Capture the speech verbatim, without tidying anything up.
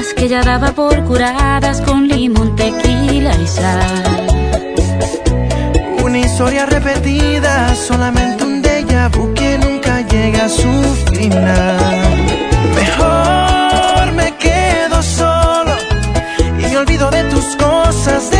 heridas que ya daba por curadas con limón, tequila y sal. Una historia repetida, solamente un déjà vu que nunca llega a su final. Mejor me quedo solo y me olvido de tus cosas.